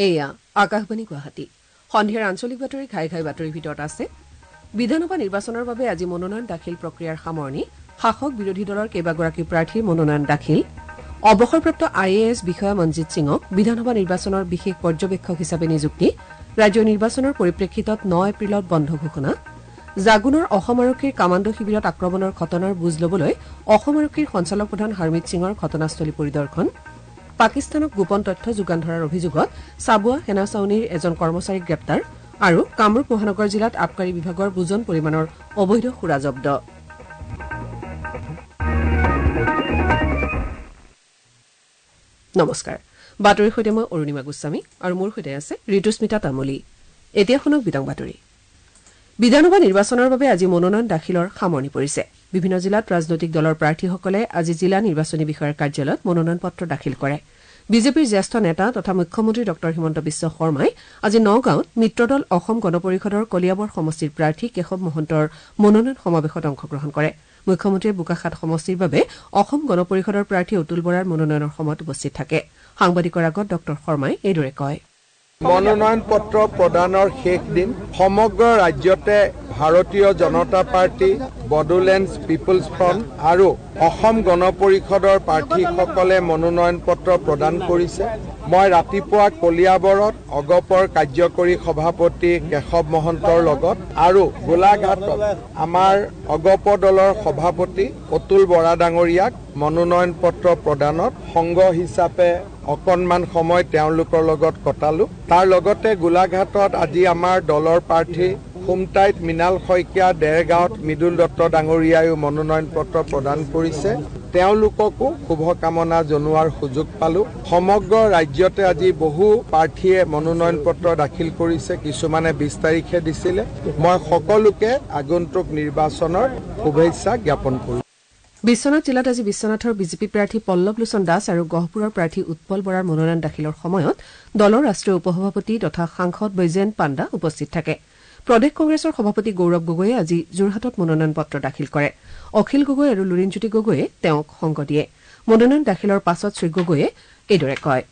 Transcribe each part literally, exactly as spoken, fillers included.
এয়া আকাশবাণী গুৱাহাটী সন্ধিয়াৰ আঞ্চলিক বাতৰি ঘাই ঘাই বাতৰিৰ ভিতৰত আছে বিধানসভা নিৰ্বাচনৰ বাবে আজি মনোনয়ন দাখিল প্ৰক্ৰিয়াৰ সামৰণি শাসক বিৰোধী দলৰ কেইবাগৰাকী প্ৰাৰ্থীৰ মনোনয়ন দাখিল অৱসৰপ্ৰাপ্ত আই এ এছ বিষয়া মনজিৎ সিঙক বিধানসভা নিৰ্বাচনৰ বিশেষ পৰ্যবেক্ষক হিচাপে নিযুক্তি ৰাজ্যৰ নিৰ্বাচনৰ পৰিপ্ৰেক্ষিতত ন এপ্ৰিলত বন্ধ ঘোষণা জাগুনৰ অসম আৰক্ষীৰ কামাণ্ডো শিবিৰত আক্ৰমণৰ ঘটনাৰ বুজ লবলৈ অসম আৰক্ষীৰ সঞ্চালক প্ৰধান হৰমিত সিঙৰ ঘটনাস্থলী পৰিদৰ্শন পাকিস্তানক গোপন তথ্য যোগান ধৰাৰ অভিযোগত চাবুৱা সেনা ছাউনীৰ এজন কৰ্মচাৰীক গ্ৰেপ্তাৰ আৰু কামৰূপ মহানগৰ জিলাত আবকাৰী বিভাগৰ বুজন পৰিমাণৰ অবৈধ সুৰা জব্দ নমস্কাৰ বাতৰিৰ সৈতে মই অৰুণিমা গোস্বামী আৰু মোৰ সৈতে আছে ঋতুস্মিতা তামুলী এতিয়া শুনক বিতং বাতৰি বিধানসভা নিৰ্বাচনৰ বাবে আজি মনোনয়ন দাখিলৰ সামৰণি পৰিছে বিভিন্ন জিলাত ৰাজনৈতিক দলৰ প্ৰাৰ্থীসকলে আজি জিলা নিৰ্বাচনী বিষয়াৰ কাৰ্যালয়ত মনোনয়ন পত্ৰ দাখিল কৰে বিজেপিৰ জ্যেষ্ঠ নেতা তথা মুখ্যমন্ত্ৰী ডক্টৰ হিমন্ত বিশ্ব শৰ্মাই আজি নগাঁৱত মিত্ৰদল অসম গণ পৰিষদৰ কলিয়াবৰ সমষ্টিৰ প্ৰাৰ্থী কেশৱ মহন্তৰ মনোনয়ন সমাৱেশত অংশগ্ৰহণ কৰে মুখ্যমন্ত্ৰীয়ে বোকাখাত সমষ্টিৰ বাবে অসম গণ পৰিষদৰ প্ৰাৰ্থী অতুল বৰাৰ মনোনয়নৰ সময়ত উপস্থিত থাকে সাংবাদিকৰ আগত ডক্টৰ শৰ্মাই এইদৰে কয় মনোনয়ন পত্ৰ প্ৰদানৰ শেষ দিন সমগ্ৰ ৰাজ্যতে Bharatiya Janata Party Bodoland People's Front আৰু অসম গণ পৰিষদৰ প্ৰাৰ্থীসকলে মনোনয়ন পত্ৰ প্ৰদান কৰিছে মই ৰাতিপুৱা কলিয়াবৰত অগপৰ কাৰ্যকৰী সভাপতি কেশৱ মহন্তৰ লগত আৰু গোলাঘাটত আমাৰ অগপ দলৰ সভাপতি অতুল বৰা ডাঙৰীয়াক মনোনয়ন পত্ৰ প্ৰদানত সংঘ হিচাপে অকণমান সময় তেওঁলোকৰ লগত কটালো তাৰ লগতে গোলাঘাটত আজি আমাৰ দলৰ প্ৰাৰ্থী খুমটাইত মৃণাল শইকীয়া দেৰগাঁৱত মৃদুল দত্ত ডাঙৰীয়ায়ো মনোনয়ন পত্ৰ প্ৰদান কৰিছে তেওঁলোককো শুভকামনা জনোৱাৰ সুযোগ পালো সমগ্ৰ ৰাজ্যতে আজি বহু প্ৰাৰ্থীয়ে মনোনয়ন পত্ৰ দাখিল কৰিছে কিছুমানে বিশ তাৰিখে দিছিলে মই সকলোকে আগন্তুক নিৰ্বাচনৰ শুভেচ্ছা জ্ঞাপন কৰোঁ বিশ্বনাথ জিলাত আজি বিশ্বনাথৰ বিজেপি প্ৰাৰ্থী পল্লৱ লোচন দাস আৰু গহপুৰৰ প্ৰাৰ্থী উৎপল বৰাৰ মনোনয়ন দাখিলৰ সময়ত দলৰ ৰাষ্ট্ৰীয় উপসভাপতি তথা সাংসদ বৈজয়ন্ত পাণ্ডা উপস্থিত থাকে প্ৰদেশ কংগ্ৰেছৰ সভাপতি গৌৰৱ গগৈয়ে আজি যোৰহাটত মনোনয়ন পত্ৰ দাখিল কৰে অখিল গগৈ আৰু লুৰিণজ্যোতি গগৈয়ে তেওঁক সংগ দিয়ে মনোনয়ন দাখিলৰ পাছত শ্ৰী গগৈয়ে এইদৰে কয়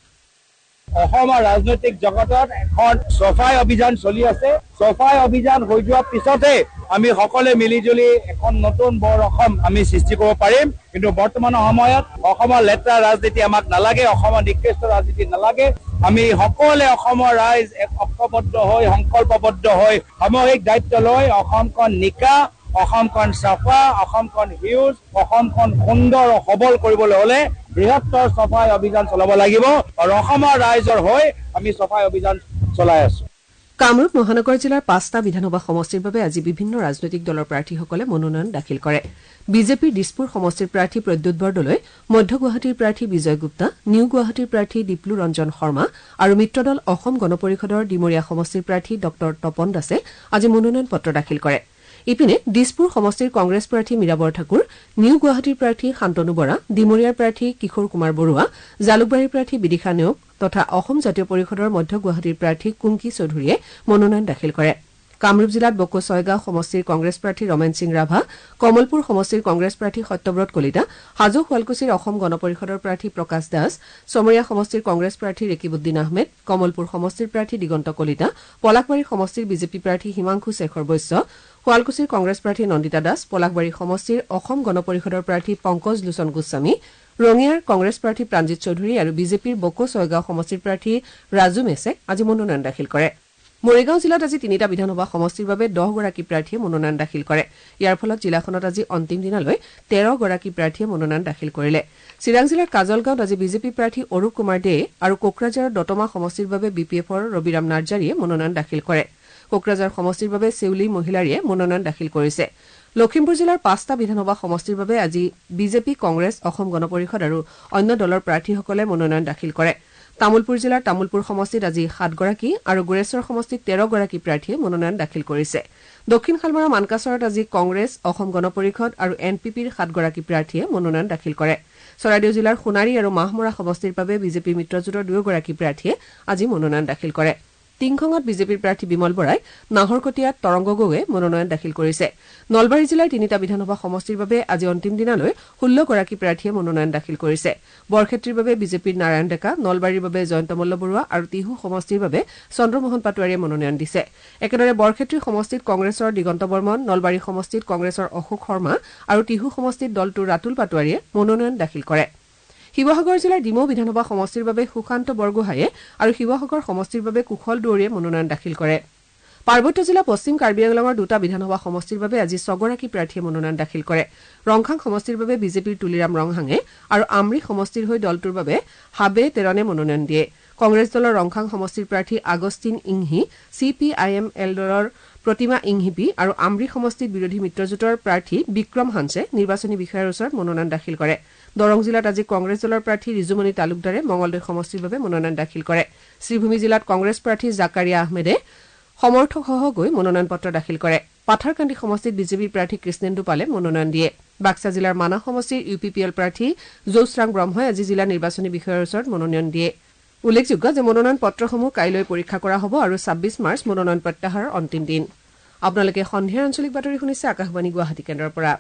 অসমৰ ৰাজনৈতিক জগতত এখন সফাই অভিযান চলি আছে সফাই অভিযান হৈ যোৱাৰ পিছতে আমি সকলোৱে মিলিজুলি এখন নতুন বৰ অসম আমি সৃষ্টি কৰিব পাৰিম কিন্তু বৰ্তমান সময়ত অসমৰ লেতেৰা ৰাজনীতি আমাক নালাগে অসমৰ নিকৃষ্ট ৰাজনীতি নালাগে আমি সকলোৱে অসমৰ ৰাইজ এক ঐক্যবদ্ধ হৈ সংকল্পবদ্ধ হৈ সামূহিক দায়িত্ব লৈ অসমখন নিকা অসমখন চাফা অসমখন হিউজ অসমখন সুন্দৰ আৰু সবল কৰিবলৈ হলে বৃহত্তৰ সফাই অভিযান চলাব লাগিব আৰু অসমৰ ৰাইজৰ হৈ আমি সফাই অভিযান চলাই আছো কামৰূপ মহানগৰ জিলাৰ পাঁচটা বিধানসভা সমষ্টিৰ বাবে আজি বিভিন্ন ৰাজনৈতিক দলৰ প্ৰাৰ্থীসকলে মনোনয়ন দাখিল কৰে বিজেপিৰ দিছপুৰ সমষ্টিৰ প্ৰাৰ্থী প্ৰদ্যুৎ বৰদলৈ মধ্য গুৱাহাটীৰ প্ৰাৰ্থী বিজয় গুপ্তা নিউ গুৱাহাটীৰ প্ৰাৰ্থী দীপলু ৰঞ্জন শৰ্মা আৰু মিত্ৰদল অসম গণ পৰিষদৰ ডিমৰীয়া সমষ্টিৰ প্ৰাৰ্থী ডক্টৰ তপন দাসে আজি মনোনয়ন পত্ৰ দাখিল কৰে ইপিনে দিছপুৰ সমষ্টিৰ কংগ্ৰেছ প্ৰাৰ্থী মীৰাবৰ ঠাকুৰ নিউ গুৱাহাটীৰ প্ৰাৰ্থী শান্তনু বৰা ডিমৰীয়াৰ প্ৰাৰ্থী কিশোৰ কুমাৰ বৰুৱা জালুকবাৰীৰ প্ৰাৰ্থী বিদিশা নেওগ তথা অসম জাতীয় পৰিষদৰ মধ্য গুৱাহাটীৰ প্ৰাৰ্থী কুংকি চৌধুৰীয়ে মনোনয়ন দাখিল কৰে কামৰূপ জিলাত বকো ছয়গাঁও সমষ্টিৰ কংগ্ৰেছ প্ৰাৰ্থী ৰমেন সিং ৰাভা কমলপুৰ সমষ্টিৰ কংগ্ৰেছ প্ৰাৰ্থী সত্যব্ৰত কলিতা হাজো শুৱালকুছিৰ অসম গণ পৰিষদৰ প্ৰাৰ্থী প্ৰকাশ দাস চমৰীয়া সমষ্টিৰ কংগ্ৰেছ প্ৰাৰ্থী ৰেকিবুদ্দিন আহমেদ কমলপুৰ সমষ্টিৰ প্ৰাৰ্থী দিগন্ত কলিতা পলাকবাৰী সমষ্টিৰ বিজেপি প্ৰাৰ্থী হিমাংশু শেখৰ বৈশ্য শুৱালকুছিৰ কংগ্ৰেছ প্ৰাৰ্থী নন্দিতা দাস পলাকবাৰী সমষ্টিৰ অসম গণ পৰিষদৰ প্ৰাৰ্থী পংকজ লোচন গোস্বামী ৰঙিয়াৰ কংগ্ৰেছ প্ৰাৰ্থী প্ৰাঞ্জিত চৌধুৰী আৰু বিজেপিৰ বকো ছয়গাঁও সমষ্টিৰ প্ৰাৰ্থী ৰাজু মেছে আজি মনোনয়ন দাখিল কৰে মৰিগাঁও জিলাত আজি তিনিটা বিধানসভা সমষ্টিৰ বাবে দহগৰাকী প্ৰাৰ্থীয়ে মনোনয়ন দাখিল কৰে ইয়াৰ ফলত জিলাখনত আজি অন্তিম দিনালৈ তেৰগৰাকী প্ৰাৰ্থীয়ে মনোনয়ন দাখিল কৰিলে চিৰাং জিলাৰ কাজলগাঁৱত আজি বিজেপি প্ৰাৰ্থী অৰূপ কুমাৰ দে আৰু কোকৰাঝাৰৰ দতমা সমষ্টিৰ বাবে বি পি এফৰ ৰবিৰাম নাৰ্জাৰীয়ে মনোনয়ন দাখিল কৰে কোকৰাঝাৰ সমষ্টিৰ বাবে চেউলি মহিলাৰীয়ে মনোনয়ন দাখিল কৰিছে লখিমপুৰ জিলাৰ পাঁচটা বিধানসভা সমষ্টিৰ বাবে আজি বিজেপি কংগ্ৰেছ অসম গণ পৰিষদ আৰু অন্য দলৰ প্ৰাৰ্থীসকলে মনোনয়ন দাখিল কৰে তামুলপুৰ জিলাৰ তামুলপুৰ সমষ্টিত আজি সাতগৰাকী আৰু গোৰেশ্বৰ সমষ্টিত তেৰগৰাকী প্ৰাৰ্থীয়ে মনোনয়ন দাখিল কৰিছে দক্ষিণ শালমাৰা মানকাচৰত আজি কংগ্ৰেছ অসম গণ পৰিষদ আৰু এন পি পিৰ সাতগৰাকী প্ৰাৰ্থীয়ে মনোনয়ন দাখিল কৰে চৰাইদেউ জিলাৰ সোণাৰী আৰু মাহমৰা সমষ্টিৰ বাবে বিজেপি মিত্ৰজোঁটৰ দুয়োগৰাকী প্ৰাৰ্থীয়ে আজি মনোনয়ন দাখিল কৰে টিংখঙত বিজেপিৰ প্ৰাৰ্থী বিমল বৰাই নাহৰকটীয়াত তৰংগ গগৈয়ে মনোনয়ন দাখিল কৰিছে নলবাৰী জিলাৰ তিনিটা বিধানসভা সমষ্টিৰ বাবে আজি অন্তিম দিনালৈ ষোল্ল গৰাকী প্ৰাৰ্থীয়ে মনোনয়ন দাখিল কৰিছে বৰক্ষেত্ৰীৰ বাবে বিজেপিৰ নাৰায়ণ ডেকা নলবাৰীৰ বাবে জয়ন্ত মল্ল বৰুৱা আৰু টিহু সমষ্টিৰ বাবে চন্দ্ৰমোহন পাটোৱাৰীয়ে মনোনয়ন দিছে একেদৰে বৰক্ষেত্ৰী সমষ্টিত কংগ্ৰেছৰ দিগন্ত বৰ্মন নলবাৰী সমষ্টিত কংগ্ৰেছৰ অশোক শৰ্মা আৰু টিহু সমষ্টিত দলটোৰ ৰাতুল পাটোৱাৰীয়ে মনোনয়ন দাখিল কৰে শিৱসাগৰ জিলাৰ ডিমৌ বিধানসভা সমষ্টিৰ বাবে সুশান্ত বৰগোহাঁয়ে আৰু শিৱসাগৰ সমষ্টিৰ বাবে কুশল দুৱৰীয়ে মনোনয়ন দাখিল কৰে পাৰ্বত্য জিলা পশ্চিম কাৰ্বি আংলঙৰ দুটা বিধানসভা সমষ্টিৰ বাবে আজি ছগৰাকী প্ৰাৰ্থীয়ে মনোনয়ন দাখিল কৰে ৰংখাং সমষ্টিৰ বাবে বিজেপিৰ তুলিৰাম ৰংহাঙে আৰু আমৰি সমষ্টিৰ হৈ দলটোৰ বাবে হাবে তেৰণে মনোনয়ন দিয়ে কংগ্ৰেছ দলৰ ৰংখাং সমষ্টিৰ প্ৰাৰ্থী Augustine Inghi C P I M L দলৰ প্ৰতিমা ইংহিপি আৰু আমৰি সমষ্টিত বিৰোধী মিত্ৰজোঁটৰ প্ৰাৰ্থী বিক্ৰম হানছে নিৰ্বাচনী বিষয়াৰ ওচৰত মনোনয়ন দাখিল কৰে দৰং জিলাত আজি কংগ্ৰেছ দলৰ প্ৰাৰ্থী ৰিজুমণি তালুকদাৰে মঙলদৈ সমষ্টিৰ বাবে মনোনয়ন দাখিল কৰে শ্ৰীভূমি জিলাত কংগ্ৰেছ প্ৰাৰ্থী জাকাৰিয়া আহমেদে সমৰ্থকসহ গৈ মনোনয়ন পত্ৰ দাখিল কৰে পাথাৰকান্দি সমষ্টিত বিজেপিৰ প্ৰাৰ্থী কৃষ্ণেন্দু পালে মনোনয়ন দিয়ে বাক্সা জিলাৰ মানাহ সমষ্টিৰ ইউ পি পি এল প্ৰাৰ্থী যৌশ্ৰাং ব্ৰহ্মই আজি জিলা নিৰ্বাচনী বিষয়াৰ ওচৰত মনোনয়ন দিয়ে উল্লেখযোগ্য যে মনোনয়ন পত্ৰসমূহ কাইলৈ পৰীক্ষা কৰা হ'ব আৰু ছাব্বিছ মাৰ্চ মনোনয়ন প্ৰত্যাহাৰৰ অন্তিম দিন আপোনালোকে সন্ধিয়াৰ আঞ্চলিক বাতৰি শুনিছে আকাশবাণী গুৱাহাটী কেন্দ্ৰৰ পৰা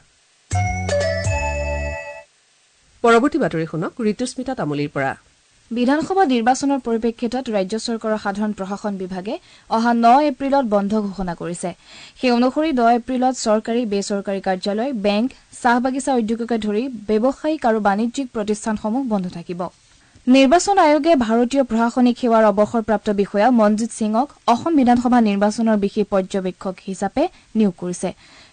পৰৱৰ্তী বাতৰি শুনক ঋতুস্মিতা তামুলীৰ পৰা বিধানসভা নিৰ্বাচনৰ পৰিপ্ৰেক্ষিতত ৰাজ্য চৰকাৰৰ সাধাৰণ প্ৰশাসন বিভাগে অহা ন এপ্ৰিলত বন্ধ ঘোষণা কৰিছে সেই অনুসৰি দহ এপ্ৰিলত চৰকাৰী বেচৰকাৰী কাৰ্যালয় বেংক চাহ বাগিচা উদ্যোগকে ধৰি ব্যৱসায়িক আৰু বাণিজ্যিক প্ৰতিষ্ঠানসমূহ বন্ধ থাকিব নিৰ্বাচন আয়োগে ভাৰতীয় প্ৰশাসনিক সেৱাৰ অৱসৰপ্ৰাপ্ত বিষয়া মনজিৎ সিঙক অসম বিধানসভা নিৰ্বাচনৰ বিশেষ পৰ্যবেক্ষক হিচাপে নিয়োগ কৰিছে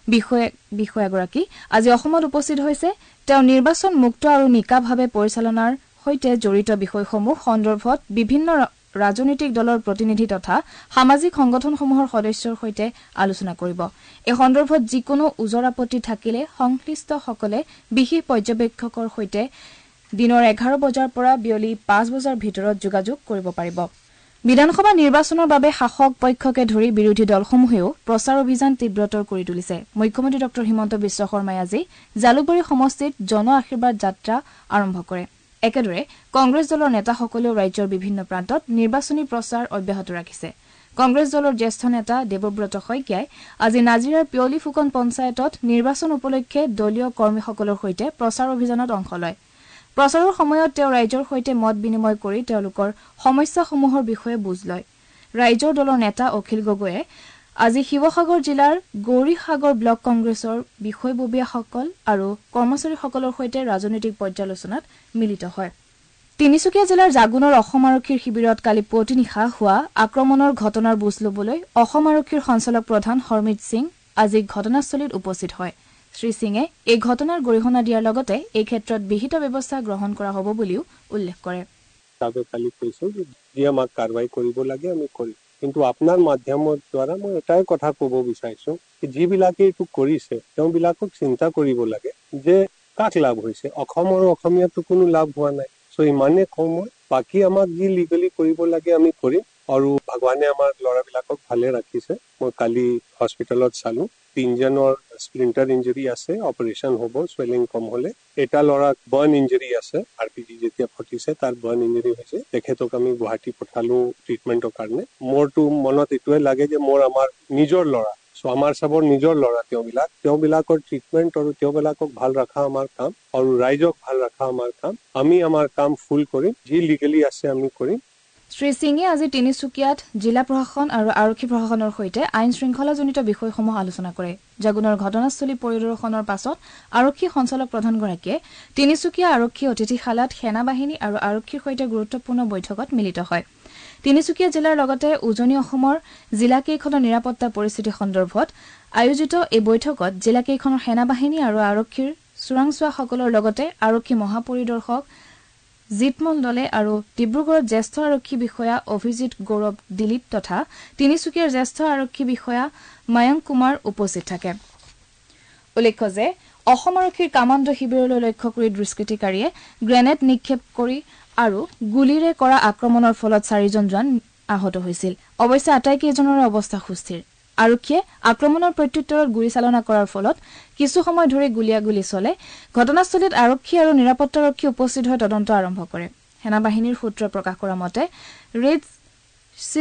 বিষয়াগৰাকী আজি অসমত উপস্থিত হৈছে তেওঁ নিৰ্বাচন মুক্ত আৰু নিকাভাৱে পৰিচালনাৰ সৈতে জড়িত বিষয়সমূহ সন্দৰ্ভত বিভিন্ন ৰাজনৈতিক দলৰ প্ৰতিনিধি তথা সামাজিক সংগঠনসমূহৰ সদস্যৰ সৈতে আলোচনা কৰিব এই সন্দৰ্ভত যিকোনো উজৰ আপত্তি থাকিলে সংশ্লিষ্টসকলে বিশেষ পৰ্যবেক্ষকৰ সৈতে দিনৰ এঘাৰ বজাৰ পৰা বিয়লি পাঁচ বজাৰ ভিতৰত যোগাযোগ কৰিব পাৰিব বিধানসভা নিৰ্বাচনৰ বাবে শাসক পক্ষকে ধৰি বিৰোধী দলসমূহেও প্ৰচাৰ অভিযান তীব্ৰতৰ কৰি তুলিছে মুখ্যমন্ত্ৰী ডক্টৰ হিমন্ত বিশ্ব শৰ্মাই আজি জালুকবাৰী সমষ্টিত জন আশীৰ্বাদ যাত্ৰা আৰম্ভ কৰে একেদৰে কংগ্ৰেছ দলৰ নেতাসকলেও ৰাজ্যৰ বিভিন্ন প্ৰান্তত নিৰ্বাচনী প্ৰচাৰ অব্যাহত ৰাখিছে কংগ্ৰেছ দলৰ জ্যেষ্ঠ নেতা দেৱব্ৰত শইকীয়াই আজি নাজিৰাৰ পিয়লি ফুকন পঞ্চায়তত নিৰ্বাচন উপলক্ষে দলীয় কৰ্মীসকলৰ সৈতে প্ৰচাৰ অভিযানত অংশ লয় প্ৰচাৰৰ সময়ত তেওঁ ৰাইজৰ সৈতে মত বিনিময় কৰি তেওঁলোকৰ সমস্যাসমূহৰ বিষয়ে বুজ লয় ৰাইজৰ দলৰ নেতা অখিল গগৈয়ে আজি শিৱসাগৰ জিলাৰ গৌৰীসাগৰ ব্লক কংগ্ৰেছৰ বিষয়ববীয়াসকল আৰু কৰ্মচাৰীসকলৰ সৈতে ৰাজনৈতিক পৰ্যালোচনাত মিলিত হয় তিনিচুকীয়া জিলাৰ জাগুনৰ অসম আৰক্ষীৰ শিবিৰত কালি পুৱতি নিশা হোৱা আক্ৰমণৰ ঘটনাৰ বুজ লবলৈ অসম আৰক্ষীৰ সঞ্চালক প্ৰধান হৰমিত সিং আজি ঘটনাস্থলীত উপস্থিত হয় শ্ৰী সিঙে এই ঘটনাৰ গৰিহণা দিয়াৰ লগতে এই ক্ষেত্ৰত বিহিত ব্যৱস্থা গ্ৰহণ কৰা হ'ব বুলিও উল্লেখ কৰে কালি কৈছো যে আমাক কাৰ্যবাহী কৰিব লাগে আমি কৰিম কিন্তু আপোনাৰ মাধ্যমৰ দ্বাৰা মই এটাই কথা ক'ব বিচাৰিছো যে যিবিলাকে এইটো কৰিছে তেওঁবিলাকক চিন্তা কৰিব লাগে যে কাক লাভ হৈছে অসমৰ অসমীয়াটো কোনো লাভ হোৱা নাই চ' ইমানে সময় বাকী আমাক যি লিগেলি কৰিব লাগে আমি কৰিম আৰু ভগৱানে আমাৰ ল'ৰাবিলাকক ভালে ৰাখিছে মই কালি হস্পিটেলত চালো তিনজনৰ স্প্লিণ্টাৰ ইঞ্জুৰি আছে অপাৰেশ্যন হ'ব চুৱেলিং কম হলে এটা ল'ৰাক বাৰ্ণ ইঞ্জুৰি আছে আৰ পি জি যেতিয়া ফুটিছে তাৰ বাৰ্ণ ইঞ্জুৰি হৈছে তেখেতক আমি গুৱাহাটী পঠালো ট্ৰিটমেণ্টৰ কাৰণে মোৰতো মনত এইটোৱে লাগে যে মোৰ আমাৰ নিজৰ ল'ৰা চ' আমাৰ চবৰ নিজৰ ল'ৰা তেওঁবিলাক তেওঁবিলাকৰ ট্ৰিটমেণ্ট আৰু তেওঁবিলাকক ভাল ৰখা আমাৰ কাম আৰু ৰাইজক ভাল ৰখা আমাৰ কাম আমি আমাৰ কাম ফুল কৰিম যি লিগেলি আছে আমি কৰিম শ্ৰী সিঙে আজি তিনিচুকীয়াত জিলা প্ৰশাসন আৰু আৰক্ষী প্ৰশাসনৰ সৈতে আইন শৃংখলাজনিত বিষয়সমূহ আলোচনা কৰে জাগুনৰ ঘটনাস্থলী পৰিদৰ্শনৰ পাছত আৰক্ষী সঞ্চালক প্ৰধানগৰাকীয়ে তিনিচুকীয়া আৰক্ষী অতিথিশালাত সেনাবাহিনী আৰু আৰক্ষীৰ সৈতে গুৰুত্বপূৰ্ণ বৈঠকত মিলিত হয় তিনিচুকীয়া জিলাৰ লগতে উজনি অসমৰ জিলাকেইখনৰ নিৰাপত্তা পৰিস্থিতি সন্দৰ্ভত আয়োজিত এই বৈঠকত জিলাকেইখনৰ সেনাবাহিনী আৰু আৰক্ষীৰ চোৰাংচোৱাসকলৰ লগতে আৰক্ষী মহাপৰিদৰ্শক জিতমল দলে আৰু ডিব্ৰুগড়ত জ্যেষ্ঠ আৰক্ষী বিষয়া অভিজিত গৌৰৱ দিলীপ তথা তিনিচুকীয়াৰ জ্যেষ্ঠ আৰক্ষী বিষয়া মায়ংক কুমাৰ উপস্থিত থাকে উল্লেখ্য যে অসম আৰক্ষীৰ কামাণ্ডো শিবিৰলৈ লক্ষ্য কৰি দুষ্কৃতিকাৰীয়ে গ্ৰেনেড নিক্ষেপ কৰি আৰু গুলীৰে কৰা আক্ৰমণৰ ফলত চাৰিজন জোৱান আহত হৈছিল অৱশ্যে আটাইকেইজনৰে অৱস্থা সুস্থিৰ আৰক্ষীয়ে আক্ৰমণৰ প্ৰত্যুত্তৰত গুলীচালনা কৰাৰ ফলত কিছু সময় ধৰি গুলীয়াগুলী চলে ঘটনাস্থলীত আৰক্ষী আৰু নিৰাপত্তাৰক্ষী উপস্থিত হৈ তদন্ত আৰম্ভ কৰে সেনাবাহিনীৰ সূত্ৰই প্ৰকাশ কৰা মতে ৰেড চিল্ড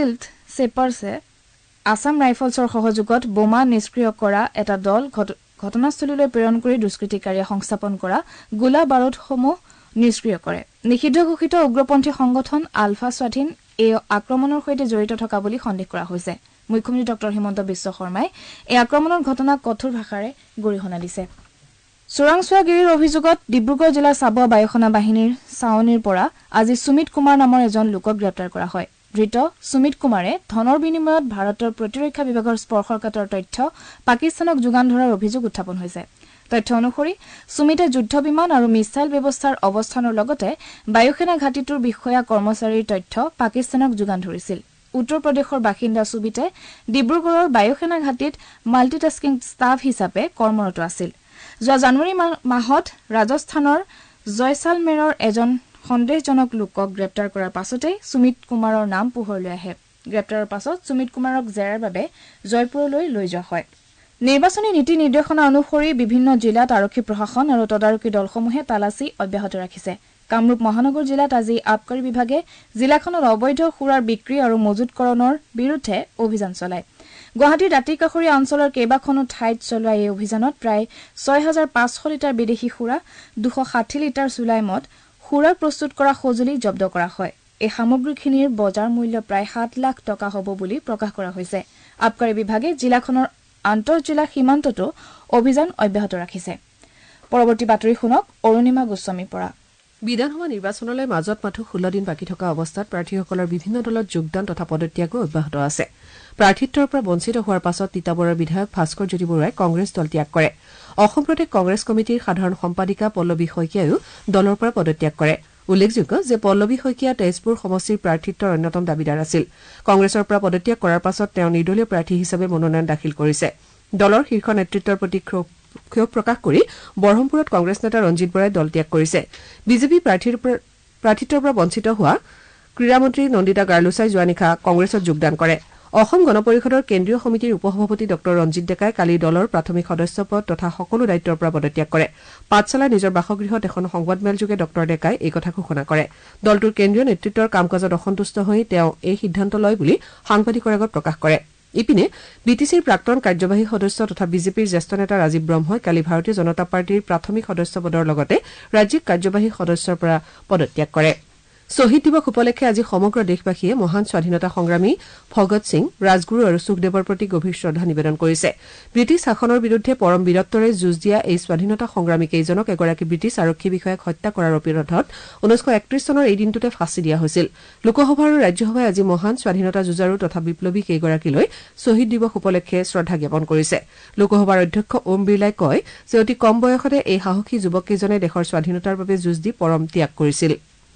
চেপাৰ্ছে আছাম ৰাইফলছৰ সহযোগত বোমা নিষ্ক্ৰিয় কৰা এটা দল ঘটনাস্থলীলৈ প্ৰেৰণ কৰি দুষ্কৃতিকাৰীয়ে সংস্থাপন কৰা গোলা বাৰুদসমূহ নিষ্ক্ৰিয় কৰে। নিষিদ্ধ ঘোষিত উগ্ৰপন্থী সংগঠন আলফা স্বাধীন এই আক্ৰমণৰ সৈতে জড়িত থকা বুলি সন্দেহ কৰা হৈছে। মুখ্যমন্ত্ৰী ডক্টৰ হিমন্ত বিশ্ব শৰ্মাই এই আক্ৰমণৰ ঘটনাক কঠোৰ ভাষাৰে গৰিহণা দিছে। চোৰাংচোৱাগিৰিৰ অভিযোগত ডিব্ৰুগড় জিলাৰ চাবুৱা বায়ুসেনা বাহিনীৰ চাৱনীৰ পৰা আজি সুমিত কুমাৰ নামৰ এজন লোকক গ্ৰেপ্তাৰ কৰা হয়। ধৃত সুমিত কুমাৰে ধনৰ বিনিময়ত ভাৰতৰ প্ৰতিৰক্ষা বিভাগৰ স্পৰ্শকাতৰ তথ্য পাকিস্তানক যোগান ধৰাৰ অভিযোগ উত্থাপন হৈছে। তথ্য অনুসৰি সুমিতে যুদ্ধ বিমান আৰু মিছাইল ব্যৱস্থাৰ অৱস্থানৰ লগতে বায়ুসেনা ঘাটিটোৰ বিষয়া কৰ্মচাৰীৰ তথ্য পাকিস্তানক যোগান ধৰিছিল। উত্তৰ প্ৰদেশৰ বাসিন্দা সুমিতে ডিব্ৰুগড়ৰ বায়ুসেনা ঘাটিত মাল্টিটাস্কিং ষ্টাফ হিচাপে কৰ্মৰত আছিল। যোৱা জানুৱাৰী মাহত ৰাজস্থানৰ জয়ছালমেৰৰ এজন সন্দেহজনক লোকক গ্ৰেপ্তাৰ কৰাৰ পাছতে সুমিত কুমাৰৰ নাম পোহৰলৈ আহে। গ্ৰেপ্তাৰৰ পাছত সুমিত কুমাৰক জেৰাৰ বাবে জয়পুৰলৈ লৈ যোৱা হয়। নিৰ্বাচনী নীতি নিৰ্দেশনা অনুসৰি বিভিন্ন জিলাত আৰক্ষী প্ৰশাসন আৰু তদাৰকী দলসমূহে তালাচী অব্যাহত ৰাখিছে। কামৰূপ মহানগৰ জিলাত আজি আবকাৰী বিভাগে জিলাখনত অবৈধ সুৰাৰ বিক্ৰী আৰু মজুতকৰণৰ বিৰুদ্ধে অভিযান চলায়। গুৱাহাটীৰ দাঁতি কাষৰীয়া অঞ্চলৰ কেইবাখনো ঠাইত চলোৱা এই অভিযানত প্ৰায় ছয় হাজাৰ পাঁচশ লিটাৰ বিদেশী সুৰা, দুশ ষাঠি লিটাৰ চুলাই মদ, সুৰা প্ৰস্তুত কৰা সঁজুলি জব্দ কৰা হয়। এই সামগ্ৰীখিনিৰ বজাৰ মূল্য প্ৰায় সাত লাখ টকা হ'ব বুলি প্ৰকাশ কৰা হৈছে। আবকাৰী বিভাগে জিলাখনৰ আন্তঃজিলা সীমান্ততো অভিযান অব্যাহত ৰাখিছে। পৰৱৰ্তী বাতৰি শুনক অৰুণিমা গোস্বামীৰ পৰা। বিধানসভা নিৰ্বাচনলৈ মাজত মাথো ষোল্ল দিন বাকী থকা অৱস্থাত প্ৰাৰ্থীসকলৰ বিভিন্ন দলত যোগদান তথা পদত্যাগো অব্যাহত আছে। প্ৰাৰ্থিত্বৰ পৰা বঞ্চিত হোৱাৰ পাছত তিতাবৰৰ বিধায়ক ভাস্কৰ জ্যোতি বৰুৱাই কংগ্ৰেছ দল ত্যাগ কৰে। অসম প্ৰদেশ কংগ্ৰেছ কমিটিৰ সাধাৰণ সম্পাদিকা পল্লৱী শইকীয়াইও দলৰ পৰা পদত্যাগ কৰে। উল্লেখযোগ্য যে পল্লৱী শইকীয়া তেজপুৰ সমষ্টিৰ প্ৰাৰ্থিত্বৰ অন্যতম দাবীদাৰ আছিল। কংগ্ৰেছৰ পৰা পদত্যাগ কৰাৰ পাছত তেওঁ নিৰ্দলীয় প্ৰাৰ্থী হিচাপে মনোনয়ন দাখিল কৰিছে। দলৰ শীৰ্ষ নেতৃত্বৰ প্ৰতি ক্ষোভ প্ৰকাশ কৰি বৰহমপুৰত কংগ্ৰেছ নেতা ৰঞ্জিত বৰাই দল ত্যাগ কৰিছে। বিজেপি প্ৰাৰ্থিত্বৰ পৰা বঞ্চিত হোৱা ক্ৰীড়ামন্ত্ৰী নন্দিতা গাৰ্লুছাই যোৱা নিশা কংগ্ৰেছত যোগদান কৰে। অসম গণ পৰিষদৰ কেন্দ্ৰীয় সমিতিৰ উপসভাপতি ড ৰঞ্জিত ডেকাই কালি দলৰ প্ৰাথমিক সদস্য পদ তথা সকলো দায়িত্বৰ পৰা পদত্যাগ কৰে। পাঠশালাৰ নিজৰ বাসগৃহত এখন সংবাদমেলযোগে ড ডেকাই এই কথা ঘোষণা কৰে। দলটোৰ কেন্দ্ৰীয় নেতৃত্বৰ কাম কাজত অসন্তুষ্ট হৈ তেওঁ এই সিদ্ধান্ত লয় বুলি সাংবাদিকৰ আগত প্ৰকাশ কৰে। ইপিনে বি টি চিৰ প্ৰাক্তন কাৰ্যবাহী সদস্য তথা বিজেপিৰ জ্যেষ্ঠ নেতা ৰাজীৱ ব্ৰহ্মই কালি ভাৰতীয় জনতা পাৰ্টীৰ প্ৰাথমিক সদস্য পদৰ লগতে ৰাজ্যিক কাৰ্যবাহী সদস্যৰ পৰা পদত্যাগ কৰে। শ্বহীদ দিৱস উপলক্ষে আজি সমগ্ৰ দেশবাসীয়ে মহান স্বাধীনতা সংগ্ৰামী ভগৎ সিং, ৰাজগুৰু আৰু সুখদেৱৰ প্ৰতি গভীৰ শ্ৰদ্ধা নিবেদন কৰিছে। ব্ৰিটিছ শাসনৰ বিৰুদ্ধে পৰম বীৰত্বৰে যুঁজ দিয়া এই স্বাধীনতা সংগ্ৰামীকেইজনক এগৰাকী ব্ৰিটিছ আৰক্ষী বিষয়াক হত্যা কৰাৰ অপৰাধত ঊনৈশ একত্ৰিশ চনৰ এই দিনটোতে ফাঁচি দিয়া হৈছিল। লোকসভা আৰু ৰাজ্যসভাই আজি মহান স্বাধীনতা যুঁজাৰু তথা বিপ্লৱী কেইগৰাকীলৈ শ্বহীদ দিৱস উপলক্ষে শ্ৰদ্ধা জ্ঞাপন কৰিছে। লোকসভাৰ অধ্যক্ষ ওম বিৰলাই কয় যে অতি কম বয়সতে এই সাহসী যুৱককেইজনে দেশৰ স্বাধীনতাৰ বাবে যুঁজ দি পৰম ত্যাগ কৰিছিল।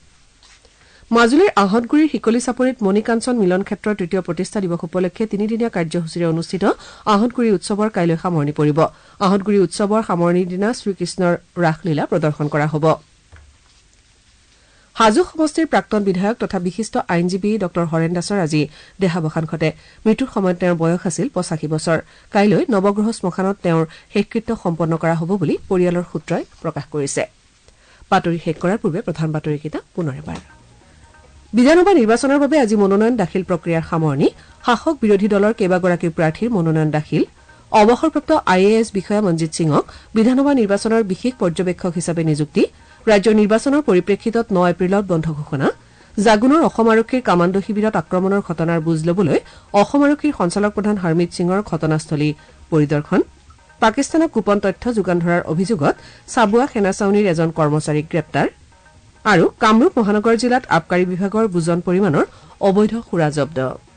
মাজুলীৰ আহঁতগুৰিৰ শিকলি চাপৰিত মণিকাঞ্চন মিলন ক্ষেত্ৰৰ তৃতীয় প্ৰতিষ্ঠা দিৱস উপলক্ষে তিনিদিনীয়া কাৰ্যসূচীৰে অনুষ্ঠিত আহঁতগুৰি উৎসৱৰ কাইলৈ সামৰণি পৰিব। আহঁতগুৰি উৎসৱৰ সামৰণিৰ দিনা শ্ৰীকৃষ্ণৰ ৰাসলীলা প্ৰদৰ্শন কৰা হ'ব। হাজো সমষ্টিৰ প্ৰাক্তন বিধায়ক তথা বিশিষ্ট আইনজীৱী ড হৰেণ দাসৰ আজি দেহাৱসান ঘটে। মৃত্যুৰ সময়ত তেওঁৰ বয়স আছিল পঁচাশী বছৰ। কাইলৈ নৱগ্ৰহ শ্মশানত তেওঁৰ শেষকৃত্য সম্পন্ন কৰা হ'ব বুলি পৰিয়ালৰ সূত্ৰই প্ৰকাশ কৰিছে। বাতৰি শেষ কৰাৰ পূৰ্বে প্ৰধান বাতৰিকেইটা পুনৰ এবাৰ। বিধানসভা নিৰ্বাচনৰ বাবে আজি মনোনয়ন দাখিল প্ৰক্ৰিয়াৰ সামৰণি। শাসক বিৰোধী দলৰ কেইবাগৰাকী প্ৰাৰ্থীৰ মনোনয়ন দাখিল। অৱসৰপ্ৰাপ্ত আই এ এছ বিষয়া মনজিৎ সিঙক বিধানসভা নিৰ্বাচনৰ বিশেষ পৰ্যবেক্ষক হিচাপে নিযুক্তি। ৰাজ্যৰ নিৰ্বাচনৰ পৰিপ্ৰেক্ষিতত ন এপ্ৰিলত বন্ধ ঘোষণা। জাগুনৰ অসম আৰক্ষীৰ কামাণ্ডো শিবিৰত আক্ৰমণৰ ঘটনাৰ বুজ ল'বলৈ অসম আৰক্ষীৰ সঞ্চালক প্ৰধান হৰমিত সিঙৰ ঘটনাস্থলী পৰিদৰ্শন। পাকিস্তানক গোপন তথ্য যোগান ধৰাৰ অভিযোগত চাবুৱা সেনা ছাউনীৰ এজন কৰ্মচাৰীক গ্ৰেপ্তাৰ। আৰু কামৰূপ মহানগৰ জিলাত আবকাৰী বিভাগৰ বুজন পৰিমাণৰ অবৈধ সুৰা জব্দ।